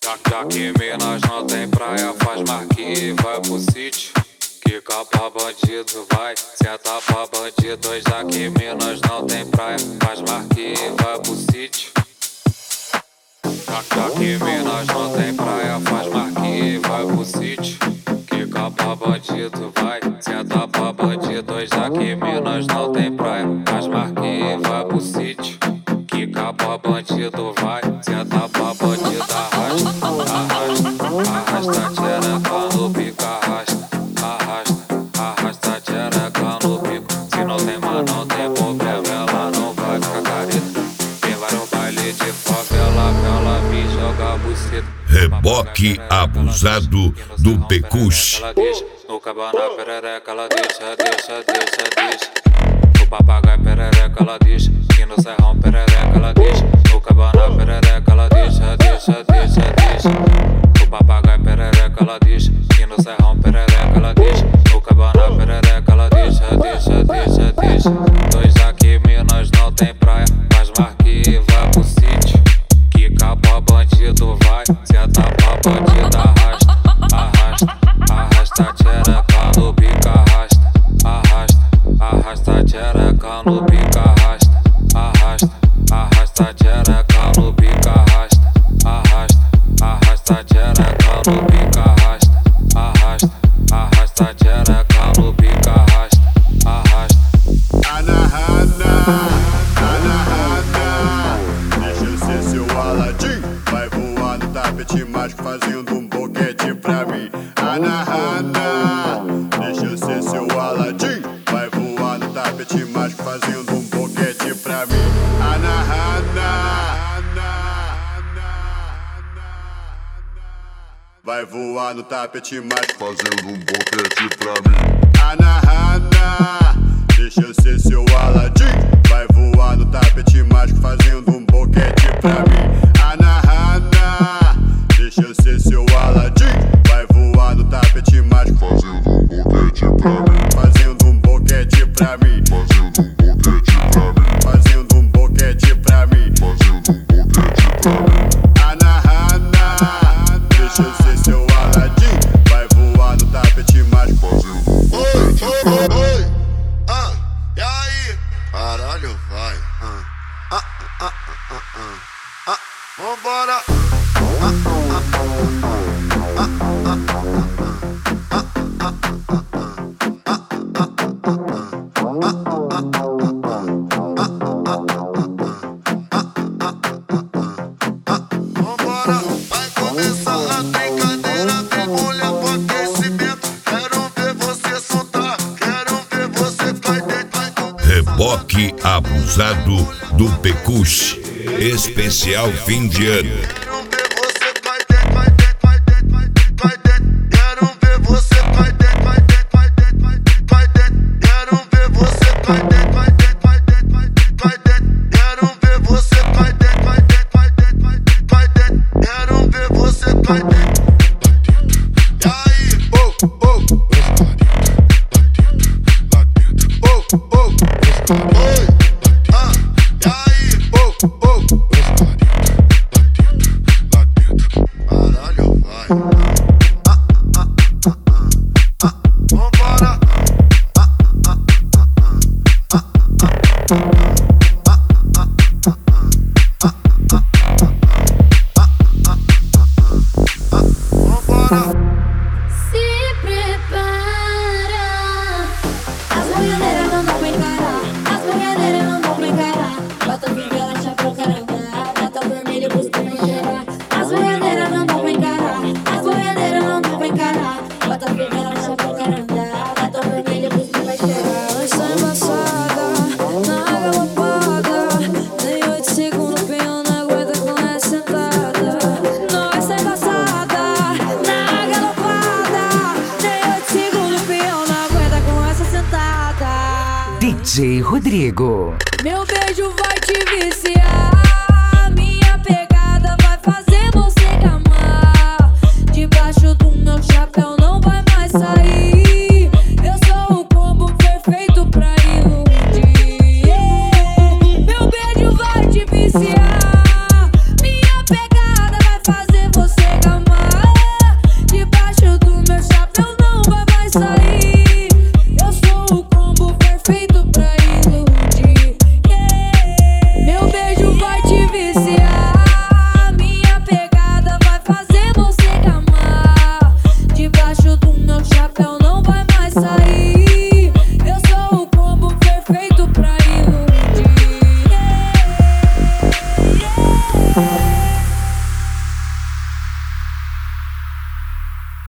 Já que Minas não tem praia, faz marquinha e vai pro sítio. Quica pra bandido, vai, senta pra bandido. Já que Minas não tem praia, faz marquinha e vai pro sítio. Já que Minas não tem praia, faz marquinha e vai pro sítio. Quica pra bandido, vai, senta pra bandido. Já que Minas não tem praia, faz marquinha e vai pro sítio. Quica pra bandido, vai, senta pra bandido. Arrasta, tchereca no pico, arrasta, tchereca no pico. Se não tem mas não tem problema, ela não vai ficar careta. Quem vai no baile de favela, ela me joga a buceta. Reboque abusado do Pecuche. No cabana perereca ela deixa. No papagaio perereca ela deixa. E no serrão perereca ela deixa. No cabana perereca ela deixa. No papagaio perereca ela deixa. E no serrão perereca ela deixa. No cabana perereca ela deixa. Dois aqui Minas não tem praia, faz marquinha e vai pro sítio. Quica pra bandido, vai, senta pra bandido. Arrasta, tchereca no bico, arrasta, tchereca no bico, arrasta, tchereca no bico, arrasta, tchereca no bico, arrasta, tchereca no bico, arrasta. Deixa eu ser seu Aladim. Vai voar no tapete mágico fazendo um boquete pra mim. Deixa eu ser seu Aladim. Vai voar no tapete mágico fazendo um boquete pra mim. Vai voar no tapete mágico fazendo um boquete pra mim. Deixa eu ser seu Aladim. Vai voar no tapete mágico fazendo um boquete pra mim. Deixa eu ser seu Aladim. Vai voar no tapete mágico fazendo um boquete pra mim. Fazendo um boquete pra mim. Fazendo um boquete pra mim. Fazendo um boquete pra mim. Deixa eu ser seu Aladim. Vai voar no tapete mágico fazendo um boquete pra mim. E aí? Caralho, vai. Vambora. Vai começar a brincadeira, vem mulher pro aquecimento. Quero ver você soltar, quero ver você cair dentro. Reboque abusado do Pecuche. Especial fim de ano. Quero ver você cair dentro. Quero ver você cair dentro. Quero ver você cair dentro. Quero ver você cair dentro. Quero ver você cair dentro. E aí? Oi. E aí? Caralho, vai. Vambora. Vambora. Se prepara. As boiadeiras não dão pra encarar. As boiadeiras não dão pra encarar. Bota fivela, chapéu, caranga. Bota vermelho, busca me cheirar. As boiadeiras não dão pra encarar. As boiadeiras não dão pra encarar. Bota fivela, chapéu, caranga. Bota vermelho, busca me cheirar. Nós tá embaçada, na galopada. Nem 8 segundos, peão não aguenta com essa sentada. Nós tá embaçada, na galopada. Nem 8 segundos, peão não aguenta com essa sentada. DJ Rodrigo. Meu beijo vai te viciar. Minha pegada vai fazer você gamar. Debaixo do meu chapéu não vai mais sair. Eu sou o combo perfeito pra iludir. Meu beijo vai te viciar.